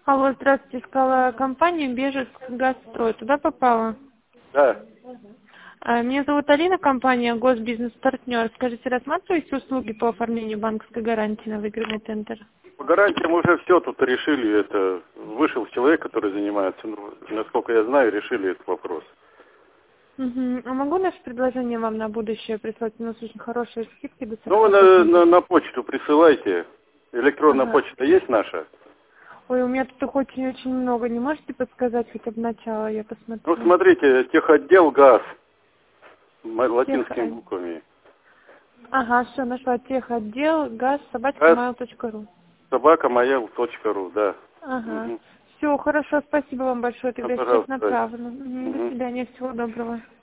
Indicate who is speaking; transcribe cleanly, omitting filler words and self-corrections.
Speaker 1: Алло, здравствуйте, искала компанию Бежецк Газстрой. Туда попала?
Speaker 2: Да.
Speaker 1: Меня зовут Алина, компания Госбизнес-партнер. Скажите, рассматриваете услуги по оформлению банковской гарантии на выигранный тендер?
Speaker 2: По гарантиям уже все тут решили. Это вышел человек, который занимается, ну, насколько я знаю, решили этот вопрос.
Speaker 1: Угу. А могу наше предложение вам на будущее прислать? У нас очень хорошие скидки до
Speaker 2: Ну, вы
Speaker 1: 40%.
Speaker 2: на почту присылайте. Электронная
Speaker 1: Ага.
Speaker 2: почта есть наша?
Speaker 1: Ой, у меня тут их очень-очень много. Не можете подсказать хотя бы начало? Я
Speaker 2: Ну,
Speaker 1: посмотрю.
Speaker 2: смотрите, техотдел ГАЗ
Speaker 1: Тех...
Speaker 2: латинскими буквами.
Speaker 1: Ага, все, нашла техотдел газ
Speaker 2: ГАЗ
Speaker 1: собачка.mail.ru.
Speaker 2: собака.mail.ru, да.
Speaker 1: Ага.
Speaker 2: Угу.
Speaker 1: Все, хорошо, спасибо вам большое.
Speaker 2: Ну,
Speaker 1: Тогда сейчас
Speaker 2: пожалуйста.
Speaker 1: направлю. Мгм, до
Speaker 2: Угу.
Speaker 1: свидания, всего доброго.